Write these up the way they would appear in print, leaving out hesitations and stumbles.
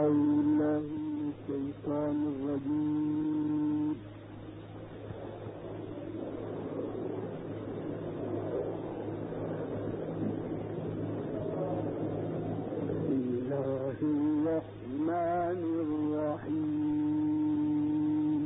بالله من الشيطان الرجيم. بسم الله الرحمن الرحيم.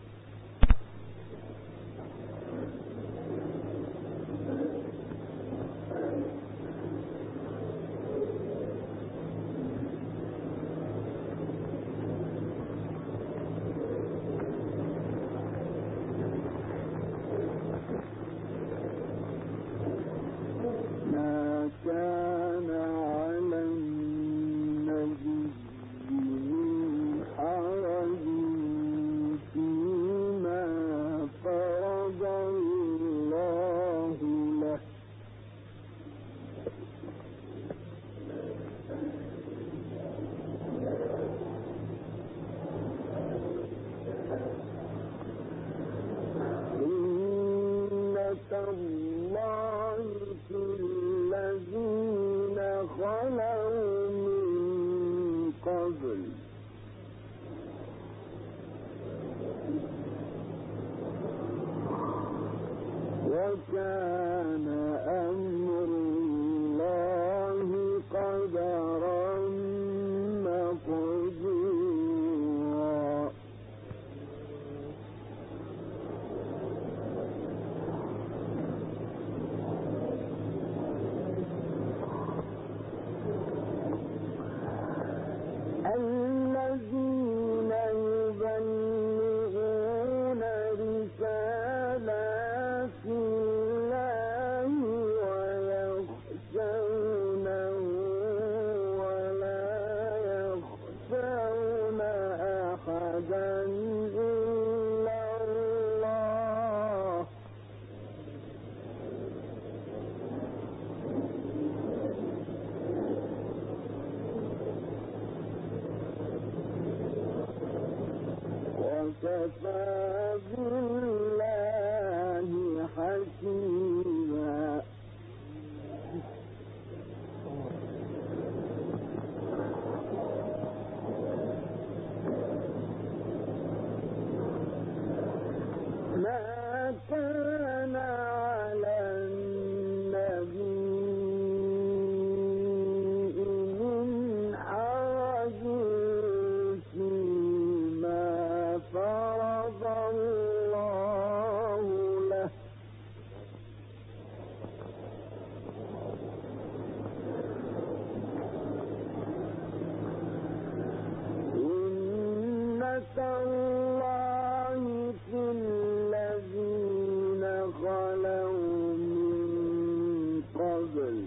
ما كان على النبي من حرج فيما فرض الله له، سنة الله في الذين خلوا من قبل، وكان أمر الله قدرا مقدورا. الذين يبلغون رسالات الله ويخشونه ولا يخشون أحدا إلا الله، وكفى بالله حسيبا. ما كان على النبي من حرج فيما فرض الله له، سنة الله في الذين خلوا من قبل،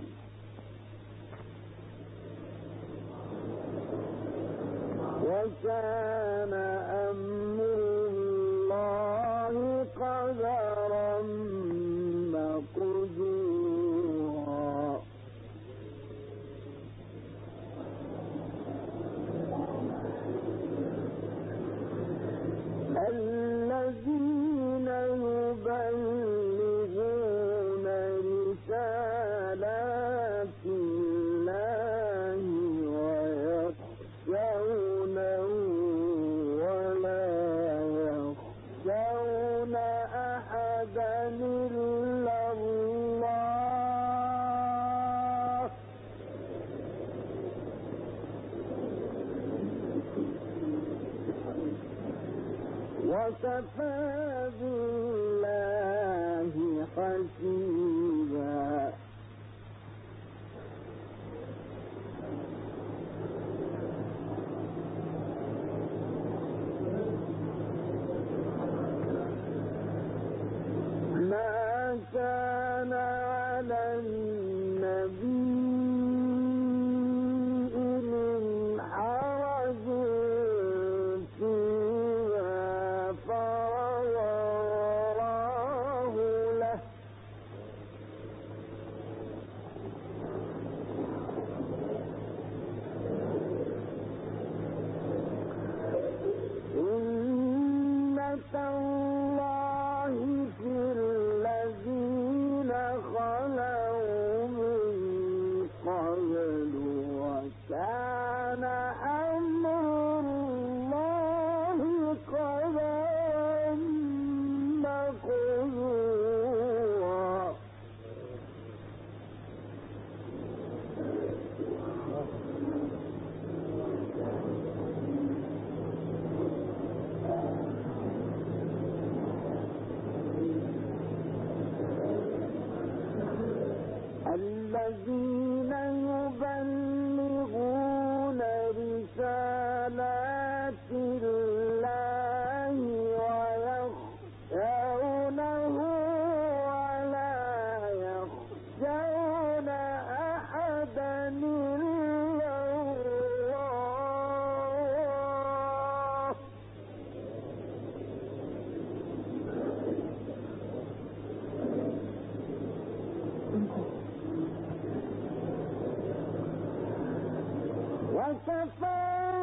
وكان أمر الله قدرا مقدورا. الذين يبلغون رسالات الله ويخشونه ولا يخشون أحدا إلا الله، وكفى بالله حسيبا. ما كان على النبي من حرج فيما فرض الله له، الذين يبلغون رسالات الله ويخشونه ولا يخشون أحدا إلا الله وكفى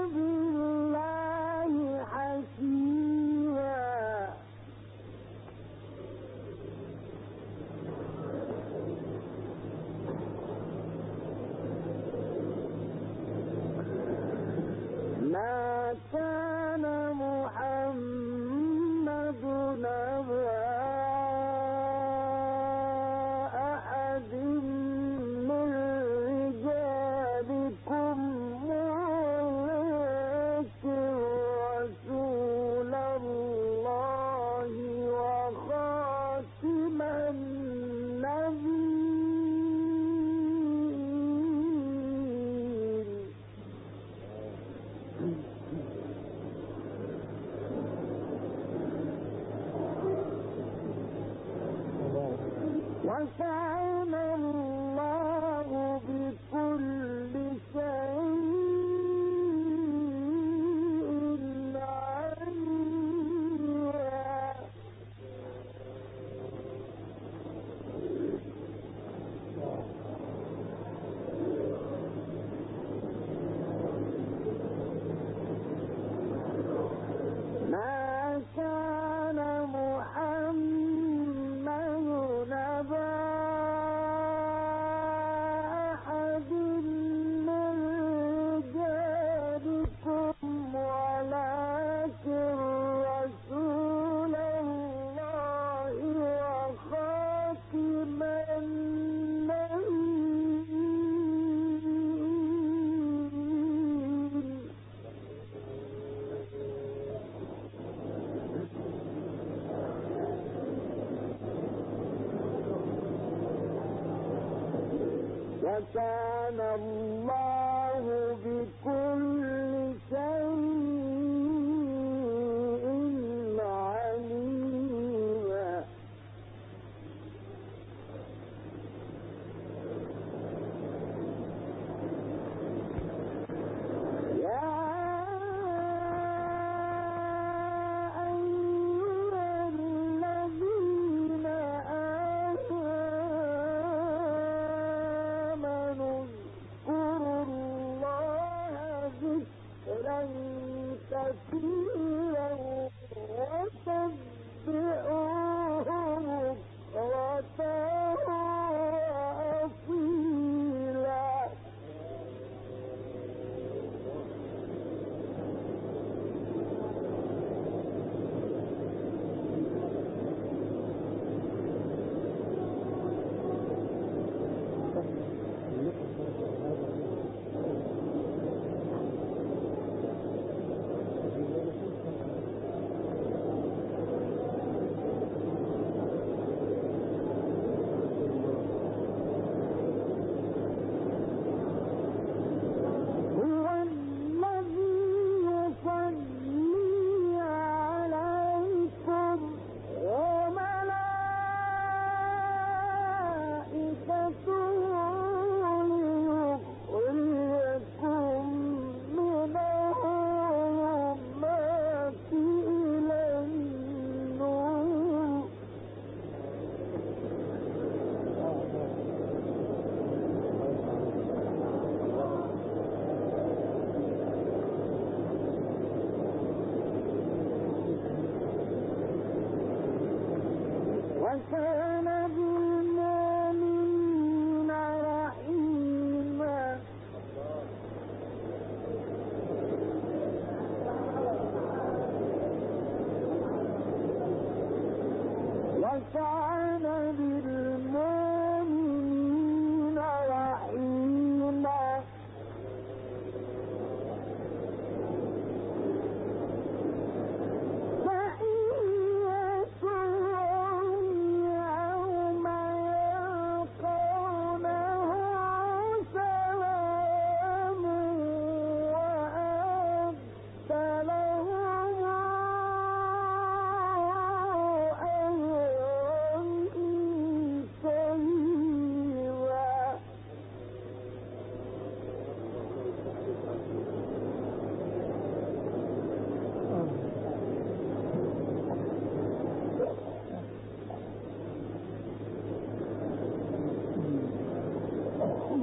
بالله حسيبا ما كان محمد أبا أحد من رجالكم ولكن رسول الله وخاتم النبيين وكان الله بكل شيء عليما ما كان محمد أبا أحد من رجالكم ولكن رسول الله وخاتم النبيين وكان الله بكل شيء عليما يا أيها الذين آمنوا اذكروا الله ذكرا كثيرا وسبحوه بكرة وأصيلا هو الذي يصلي عليكم وملائكته ليخرجكم من الظلمات إلى النور وكان بالمؤمنين رحيما وكان بالمؤمنين رحيما تحيتهم يوم يلقونه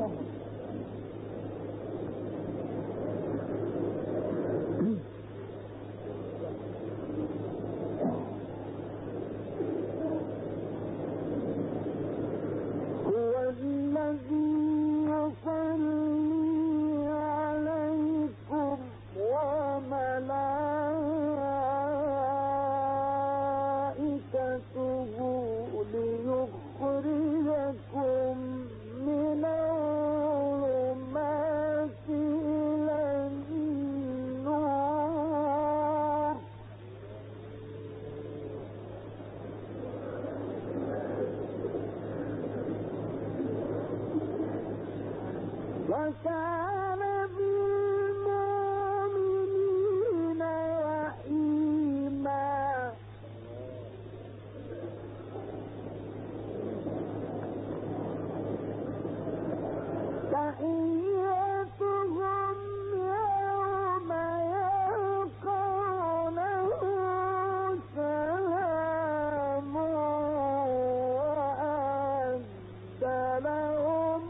وكان بالمؤمنين رحيما تحيتهم يوم يلقونه سلام وأعد لهم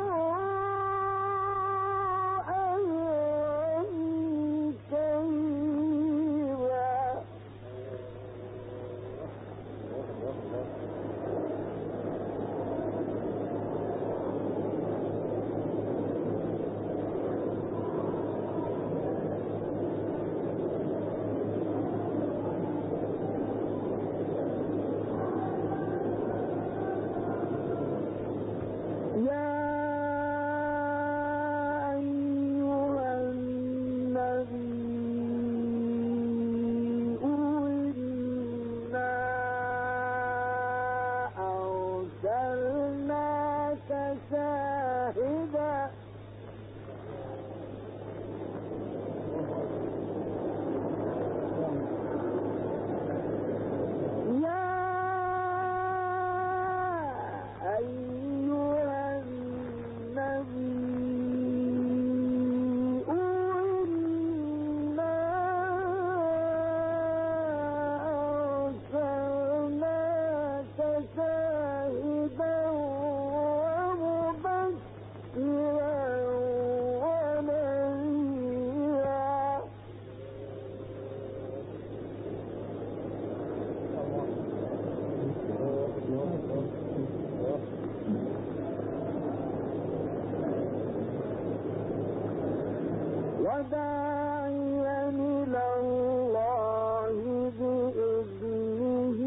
وداعيا إلى الله بإذنه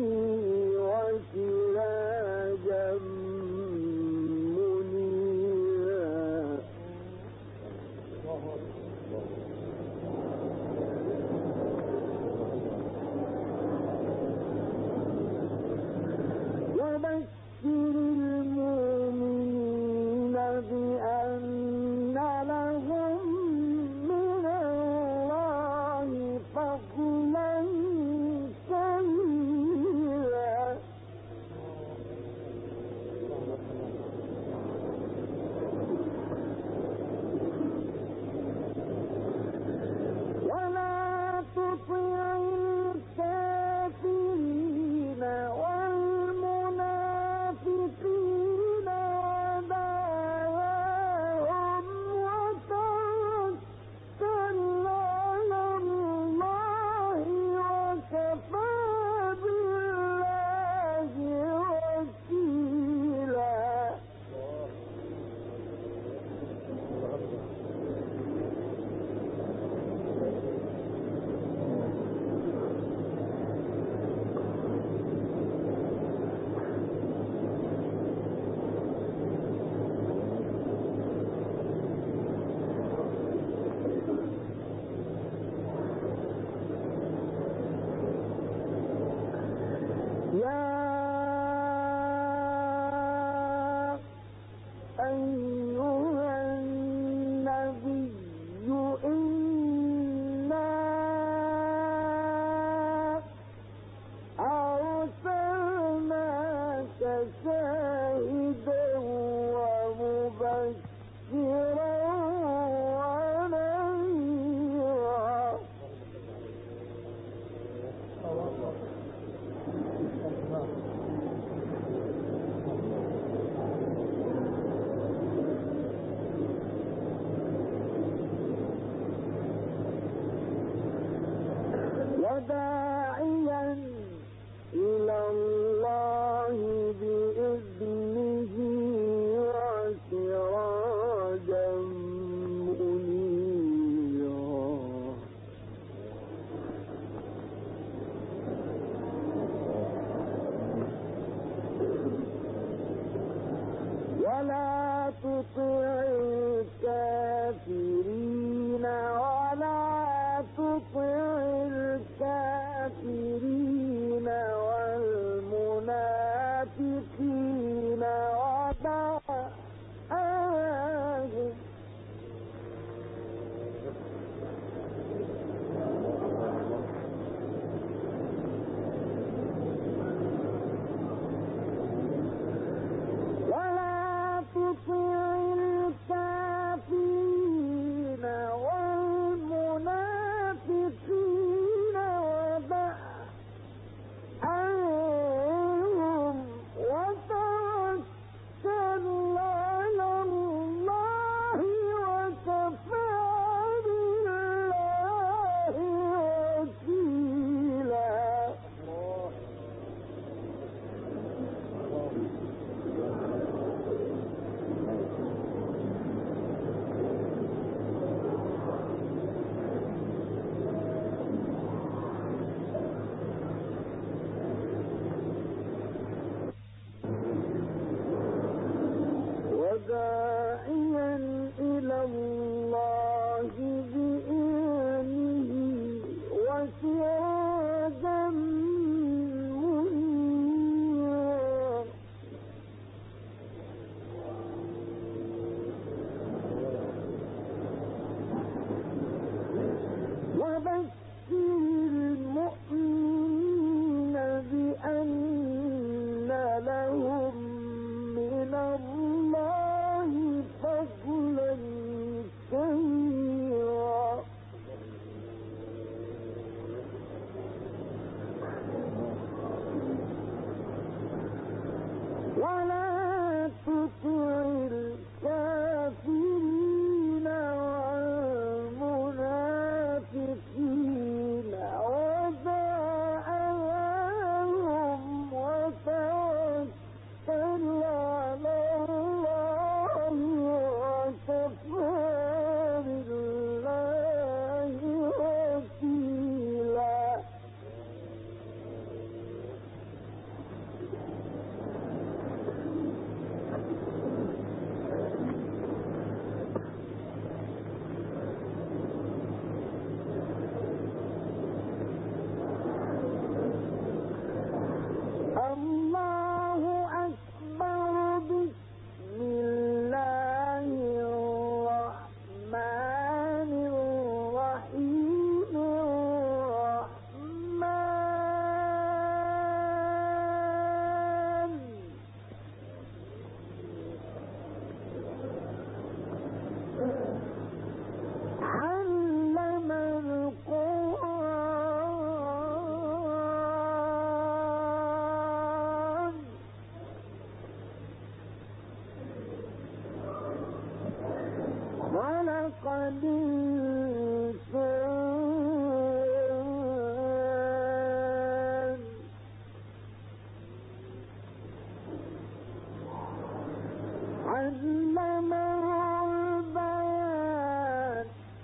وسراجا منيرا وبشر المؤمنين بأن لهم من الله فضلا كبيرا ولا تطع الكافرين والمنافقين ودعواهم وتوكل على الله وكفى بالله وكيلا يا أيها النبي إنا أرسلناك شاهدا ومبشرا ونذيرا خلق الإنسان علمه البيان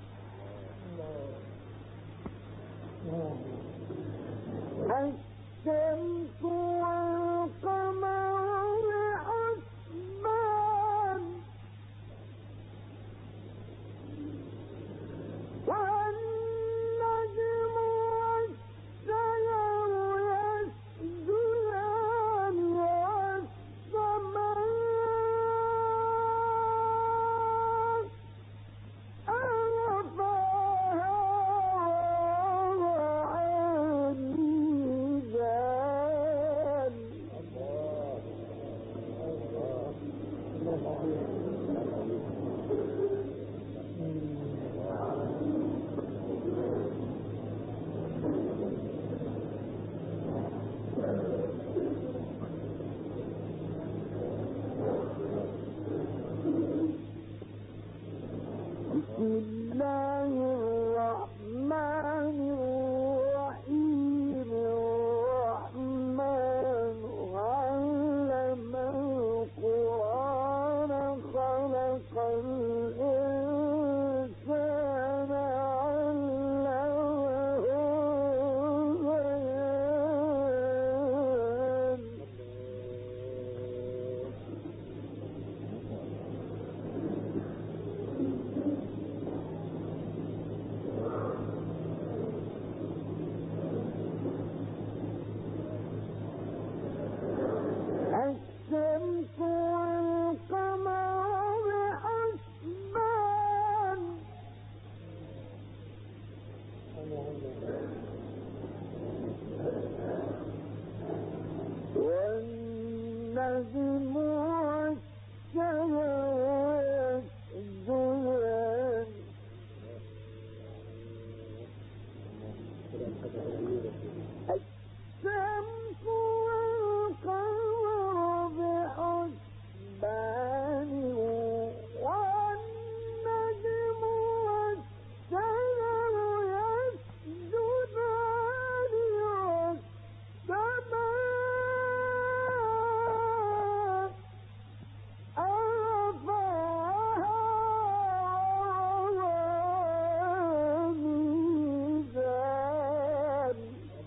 الشمس والقمر بحسبان والنجم والشجر يسجدان والسماء رفعها ووضع الميزان بسم الله الرحمن الرحيم الرحمن علم القرآن خلق الإنسان علمه البيان الشمس والقمر بحسبان والنجم والشجر يسجدان الشمس والقمر بحسبان والنجم والشجر يسجدان والسماء رفعها ووضع الميزان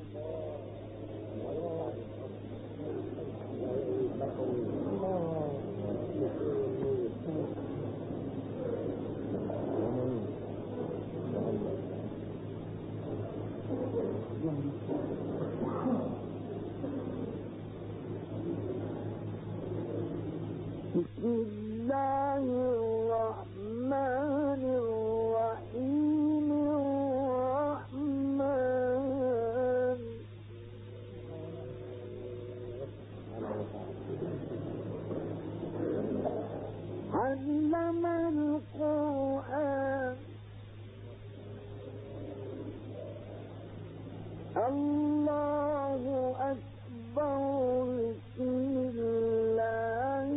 بسم الله الرحمن الرحيم الرحمن علم القرآن الله أكبر بسم الله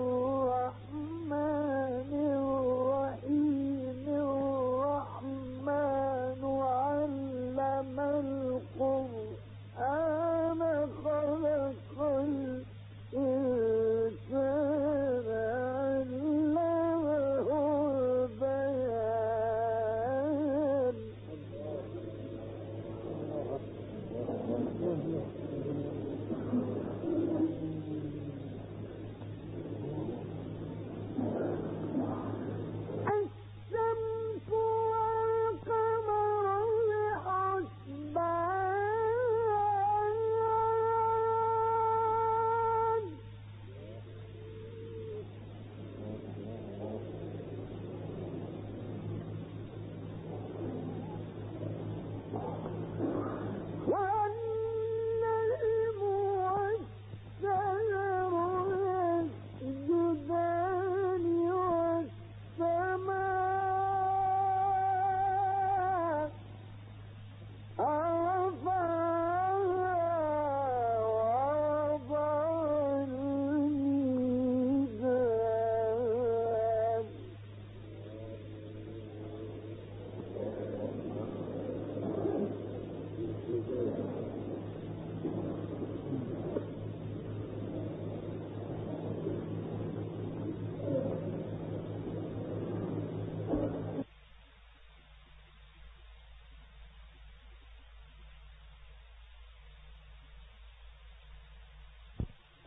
الرحمن الرحيم الرحمن علم القرآن خلق الإنسان علمه البيان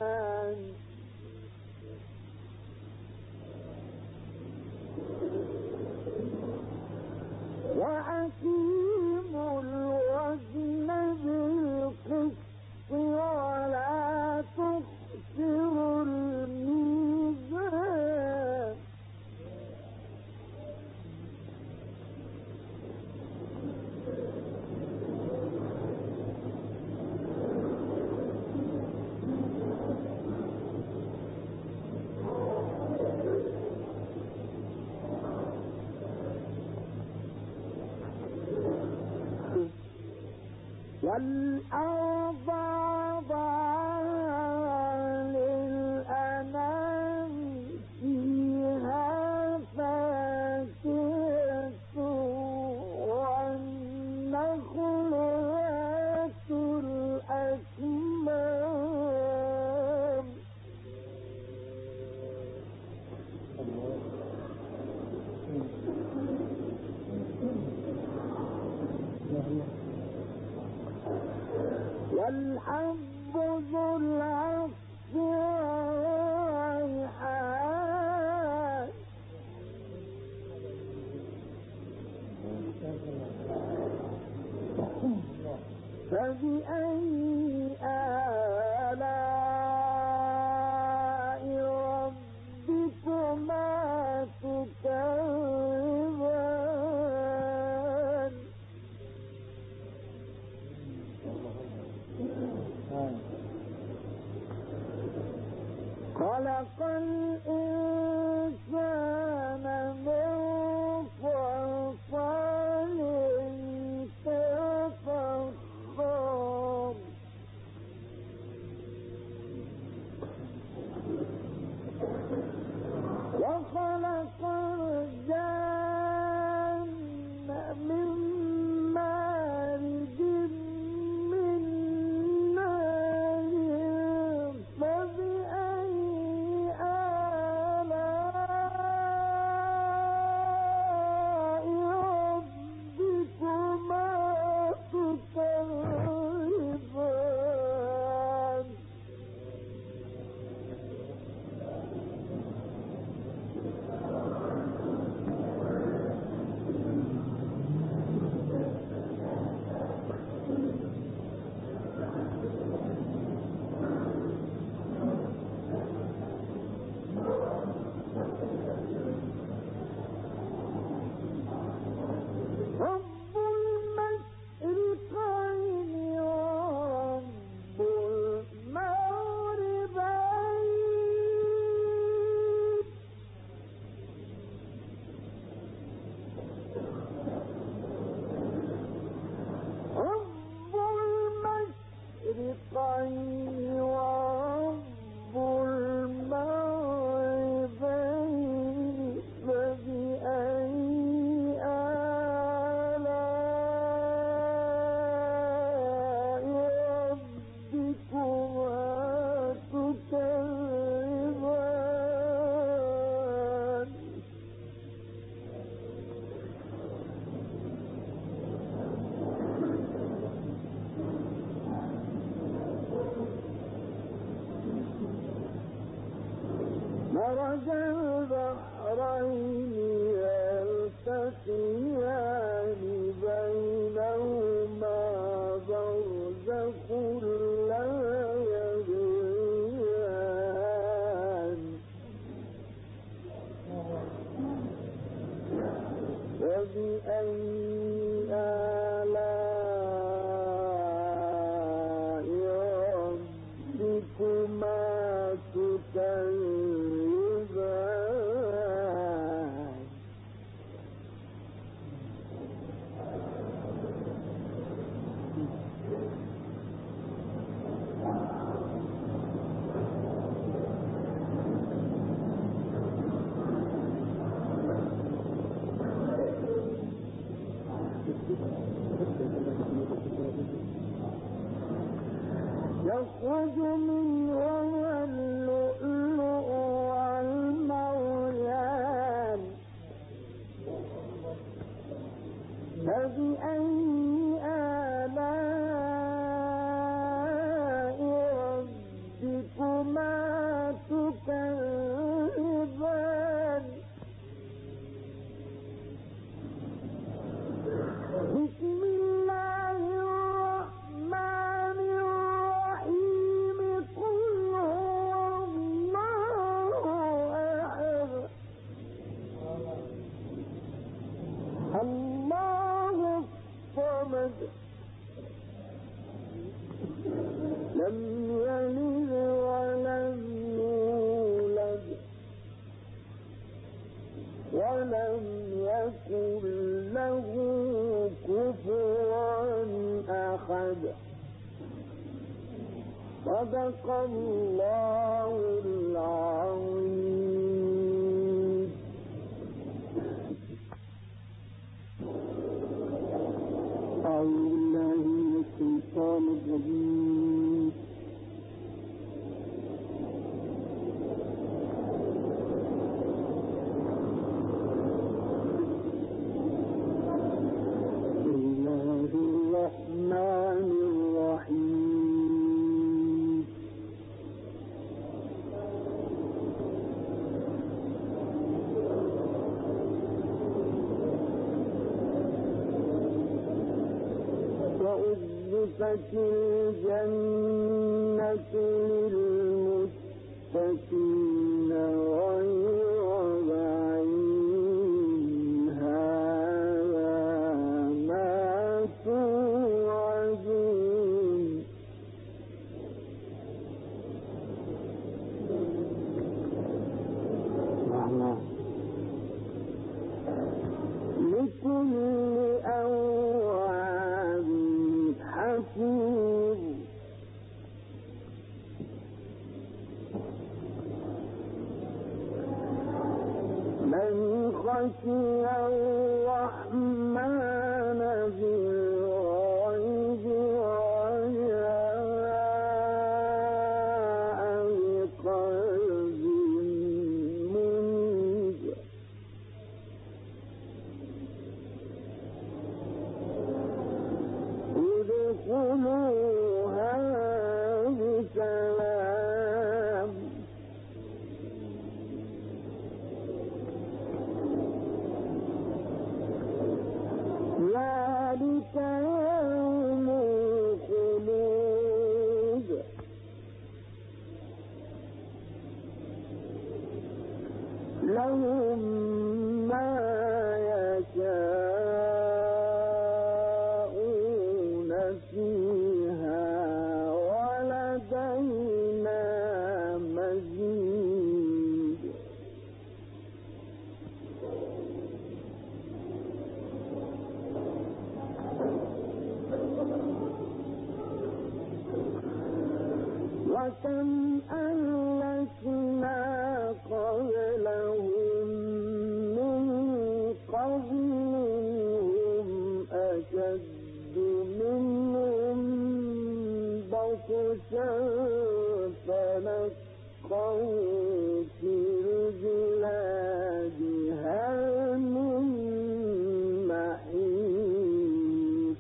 وأقيموا الوزن بالقسط ولا تخسروا الميزان والأرض وضعها للأنام فيها فاكهة والنخل ذات الأكمام والحب ذو العصف والريحان فبأي آلاء ربكما تكذبان خلق الإنسان من صلصال كالفخار وخلق الجن من مارج من نار فبأي آلاء ربكما تكذبان رب المشرقين ورب المغربين رب المشرقين ورب المغربين فبأي آلاء ربكما تكذبان مرج البحرين يلتقيان بينهما برزخ لا يبغيان فبأي آلاء ربكما تكذبان يخرج منهما اللؤلؤ والمرجان فبأي آلاء ربكما صدق الله العظيم. أعوذ بالله من الشيطان الرجيم. بسم الله الرحمن الرحيم. وأزلفت الجنة للمتقين غير بعيد هذا ما توعدون. لكل أواب حفيظ. من خشي الرحمن بالغيب وجاء بقلب منيب. ادخلوها بسلام. ذلك يوم الخلود. لهم ما يشاءون فيها ولدينا مزيد. وكم أهلكنا قبلهم من قرن هم أشد منهم بطشا فنقوا في البلاد هل من محيص.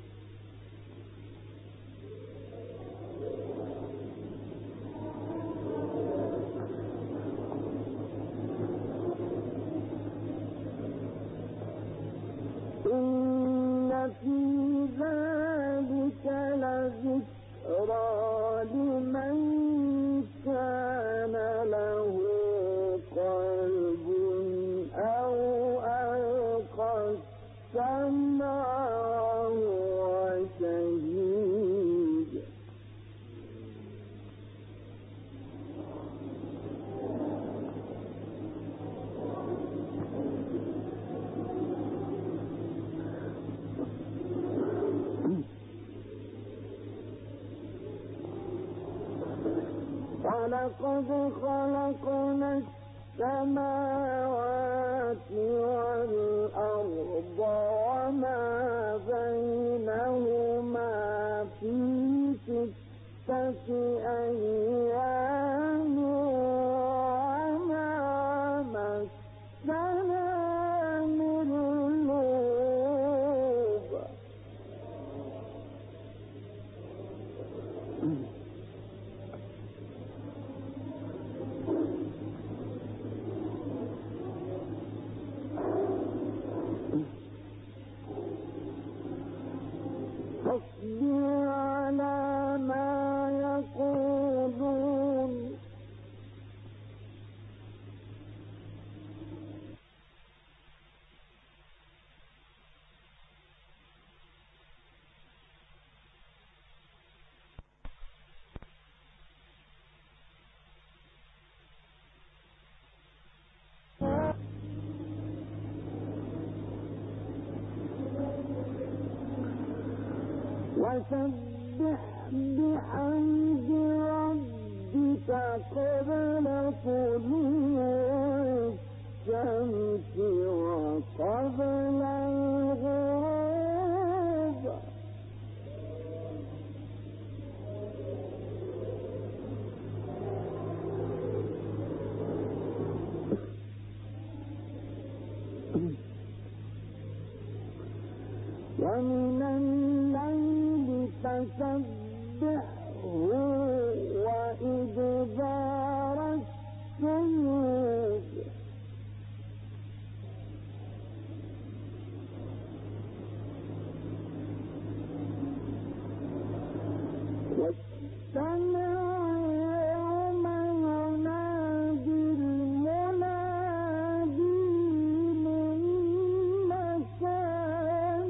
إن في ذلك لذكرى لمن كان له قلب أو ألقى السمع وهو شهيد. ولقد خلقنا السماوات والأرض وما بينهما في 6 أيام وما مسنا من لغوب. فاصبر على ما يقولون. وسبح بحمد ربك قبل طلوع الشمس وقبل الغروب ومن الليل فسبحه وإدبار السجود واستمع يوم ينادي المنادي من مكان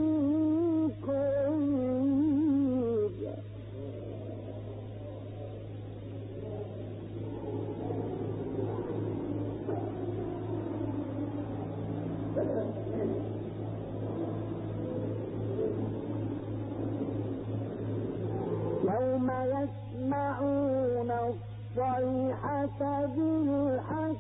قريب يوم يسمعون الصيحة بالحق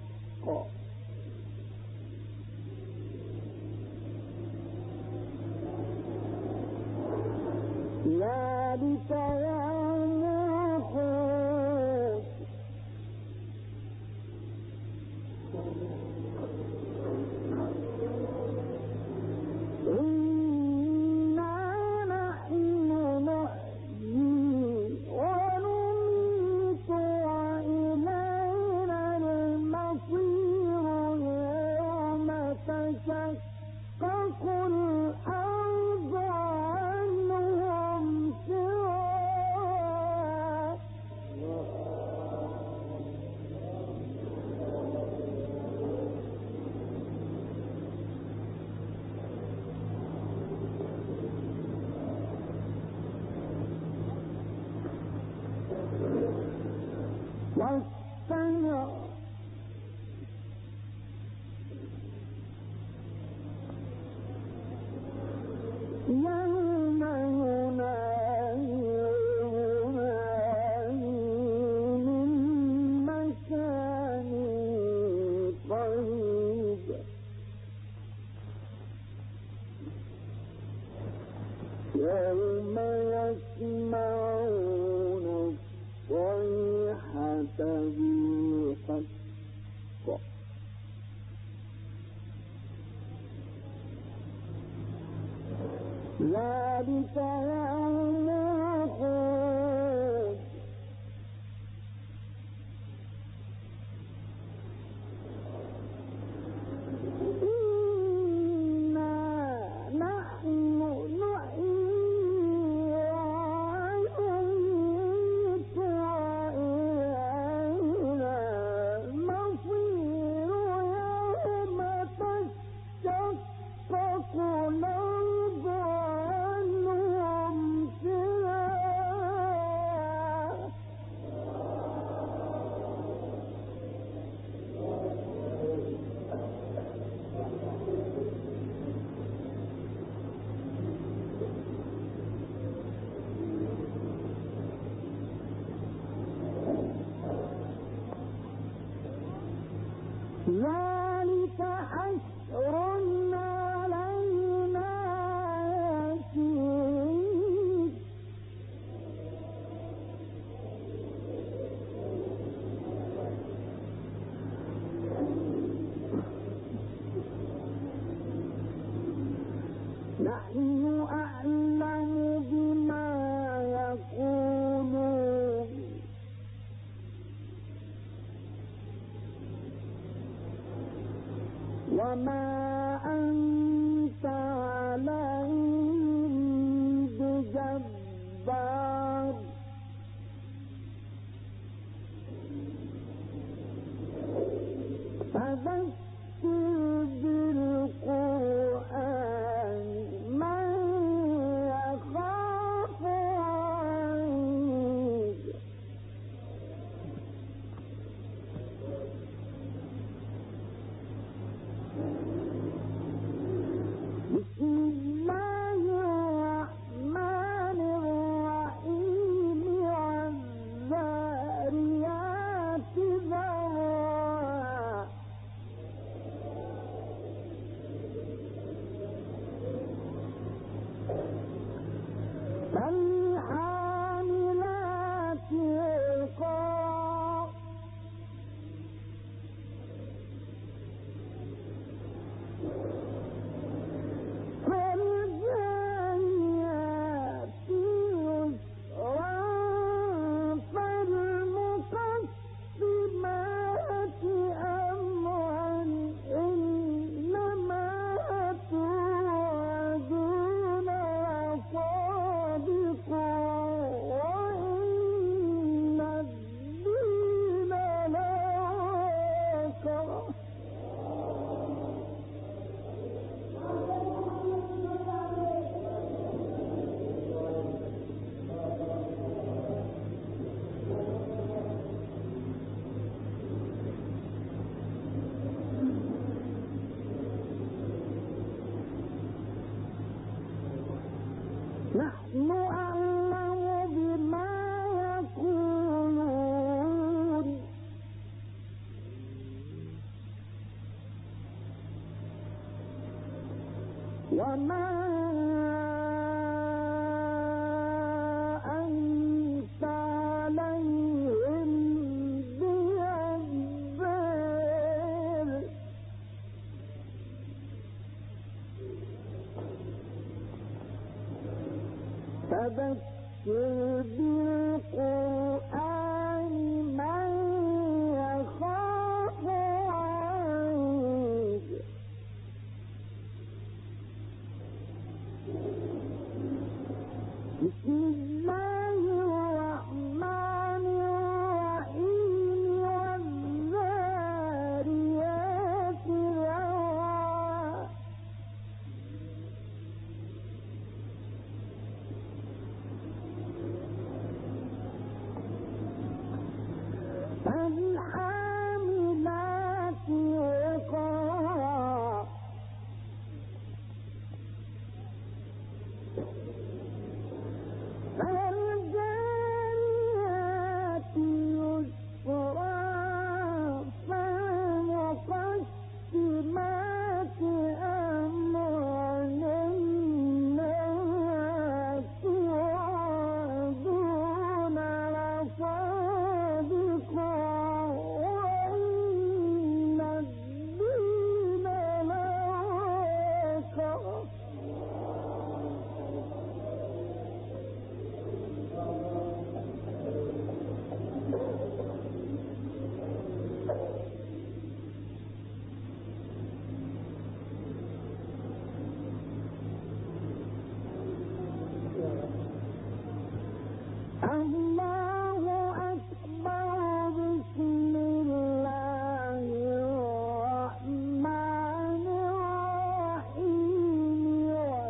ذلك يوم الخروج إنا نحن نحيي ونميت وإلينا المصير يوم تشقق الأرض عنهم سرا واستمع يوم ينادي من مكان قريب يوم يسمعون الصيحة بالحق ذلك يوم الخروج إنا نحن نحيي ونميت وإلينا المصير يوم تشقق الأرض عنهم سرا ذلك حشر علينا يسير نحن أعلم بما يقولون وما أنت عليهم بجبار فذكر بالقرآن من يخاف وعيد بسم الله الرحمن الرحيم والذاريات وما أنت عليهم بجبار فذكر بالقرآن من يخاف وعيد بسم الله الرحمن الرحيم والذاريات ذروا فالحاملات وقرا فالجاريات يسرا فالمقسمات أمرا الناس يعرضون لصادقا وإن الدين لواقع الله أكبر بسم الله الرحمن الرحيم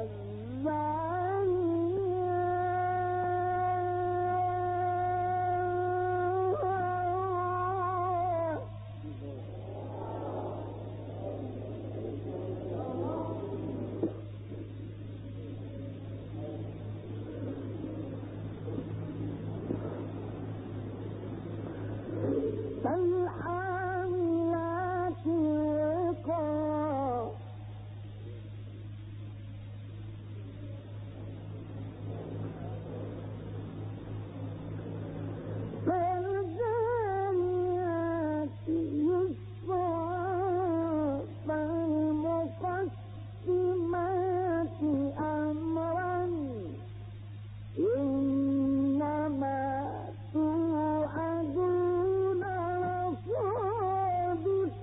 فالحاملات وقرا فالجاريات يسرا فالمقسمات أمرا إنما توعدون لصادق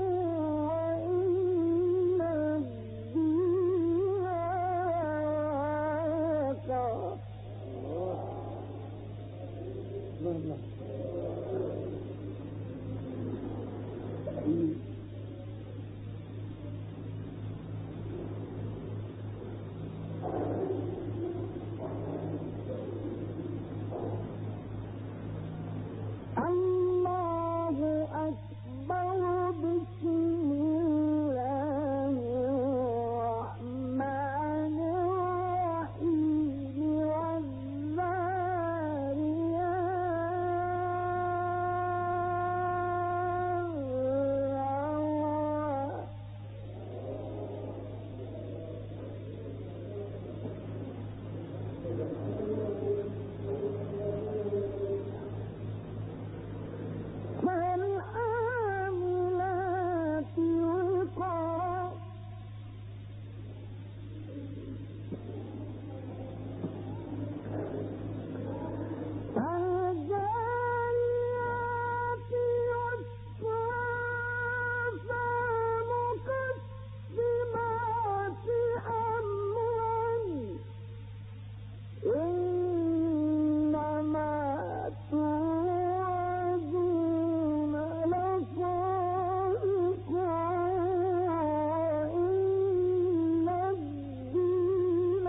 وإن الدين لواقع الله أكبر بسم الله الرحمن الرحيم فالحاملات وقرا فالجاريات يسرا فالمقسمات أمرا إنما توعدون لصادق وإن الدين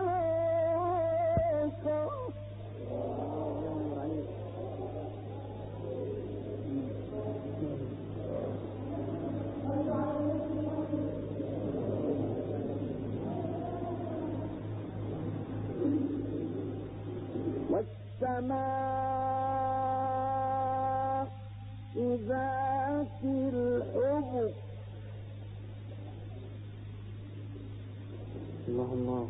لواقع والسماء ذات الحبك الله الله.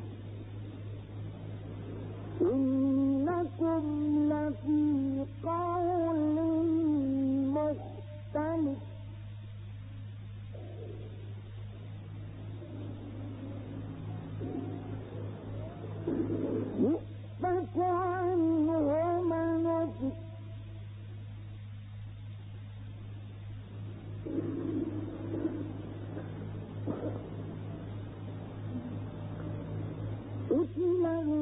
إنكم لفي قول مختلف يؤفك عنه من أفك قتل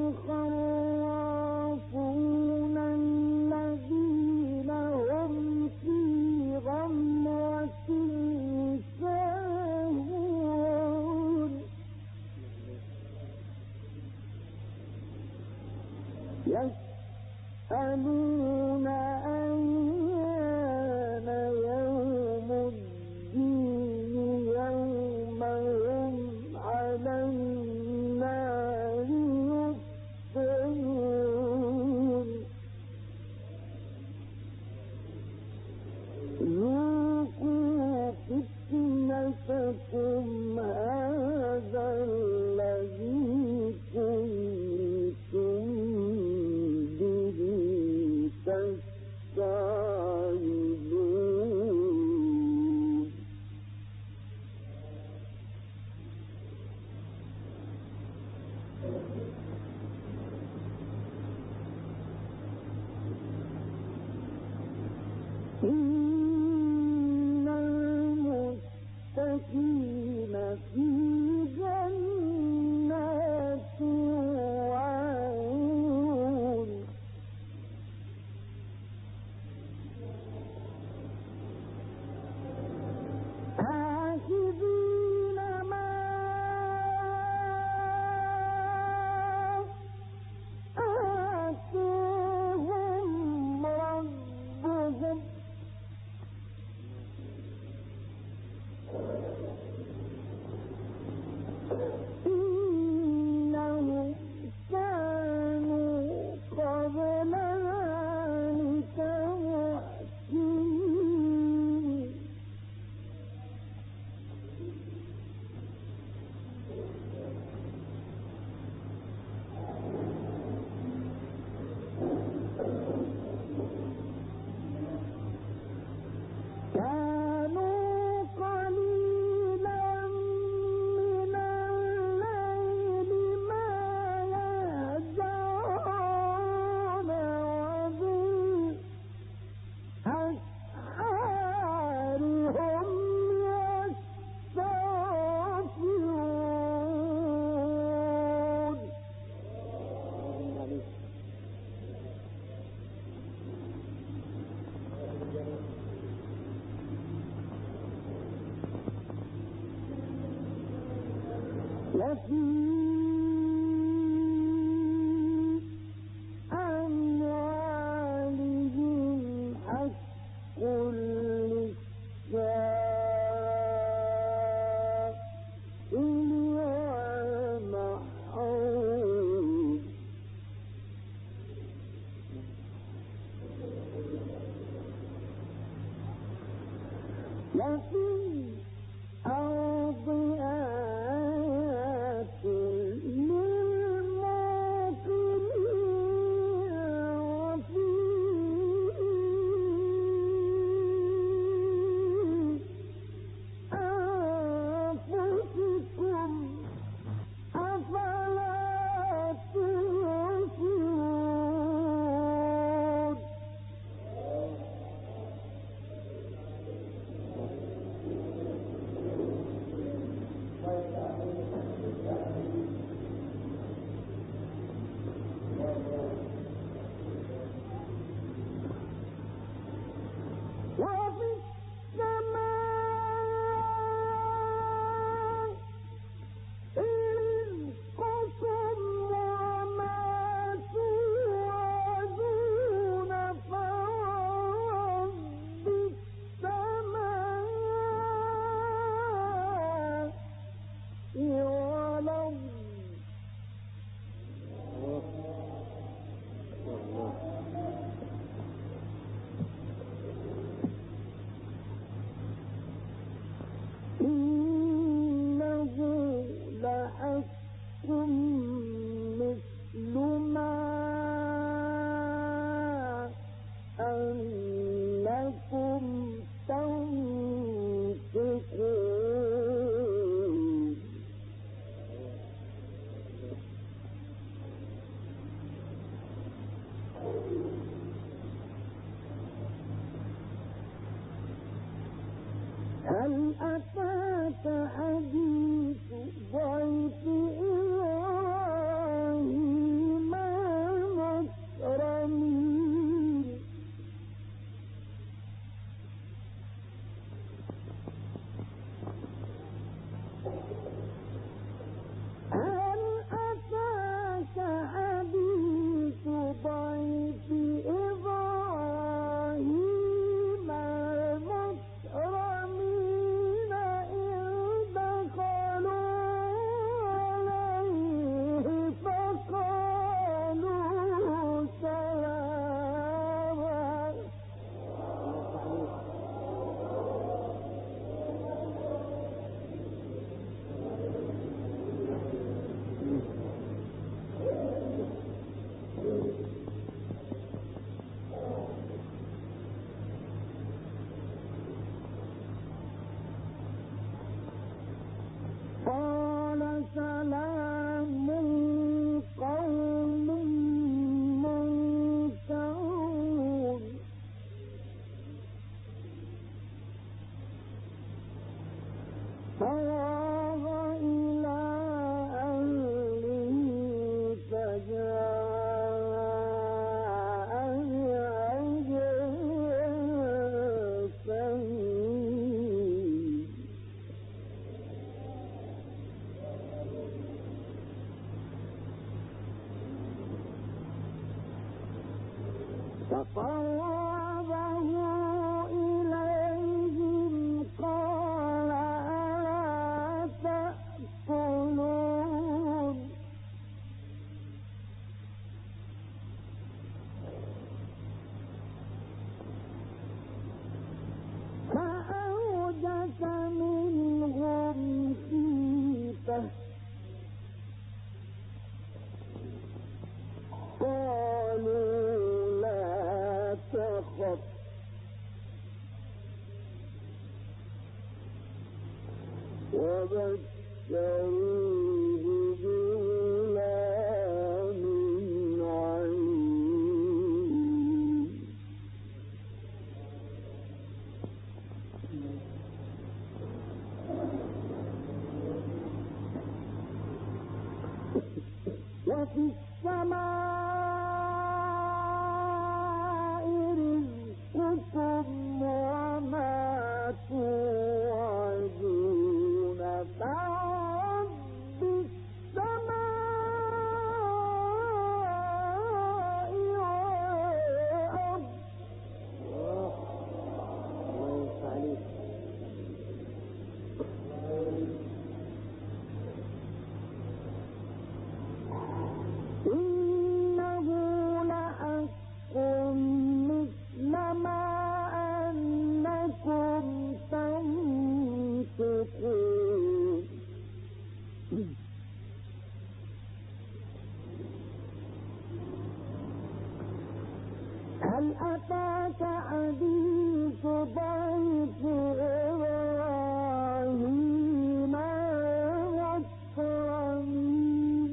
الخرافون الذين هم في غمرة ساهون يسألون أيان يوم الدين يوم هم على النار يفتنون ذوقوا فتنتكم هذا الذي كنتم به تستعجلون إن المتقين في جنات وعيون آخذين ما آتاهم ربهم إنهم كانوا قبل ذلك محسنين كانوا قليلا من الليل ما يهجعون وبالأسحار هم يستغفرون وفي أموالهم حق للسائل والمحروم وفي الأرض آيات للموقنين وفي أنفسكم أفلا تبصرون تنطقون هل أتاك حديث ضيف إبراهيم المكرمين هل أتاك حديث ضيف إبراهيم المكرمين إذ دخلوا عليه فقالوا سلاما قال سلام قوم منكرون فراغ إلى أهله فجاء بعجل سمين فقربه إليهم قال ألا تأكلون فأوجس منهم خيفة قالوا لا تخف وبشروه بغلام عليم وفي السماء رزقكم وما توعدون فرب السماء والأرض إنه لحق مثل ما أنكم تنطقون هل أتاك حديث ضيف إبراهيم المكرمين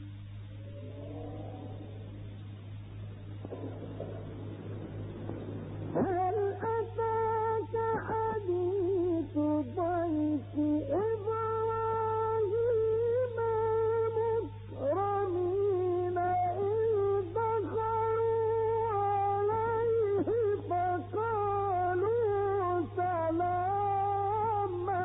هل أتاك حديث ضيف إبراهيم المكرمين إذ دخلوا عليه فقالوا سلاما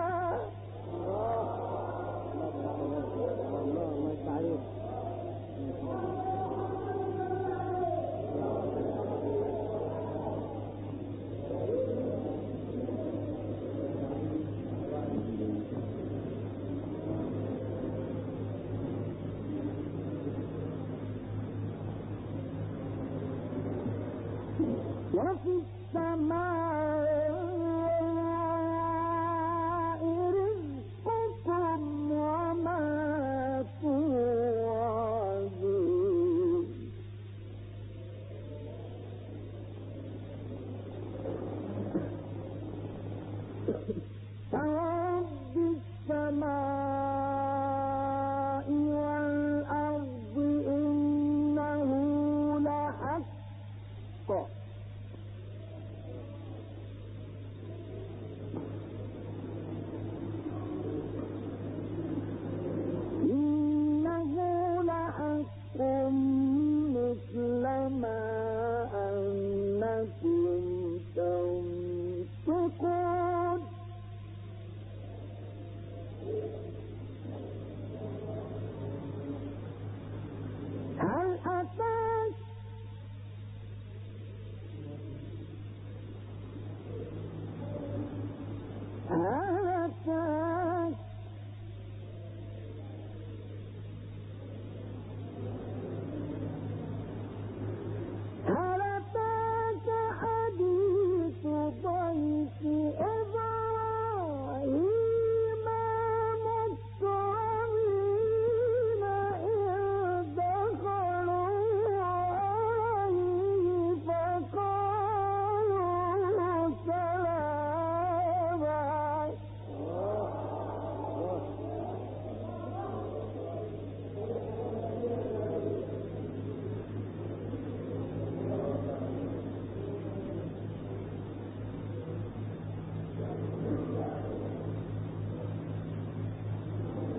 وفي السماء رزقكم وما توعدون رب السماء والأرض إنه لحق مثل ما أنكم تنطقون هل أتاك حديث ضيف إبراهيم المكرمين إذ دخلوا عليه فقالوا سلاما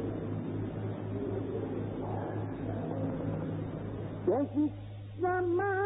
وفي السماء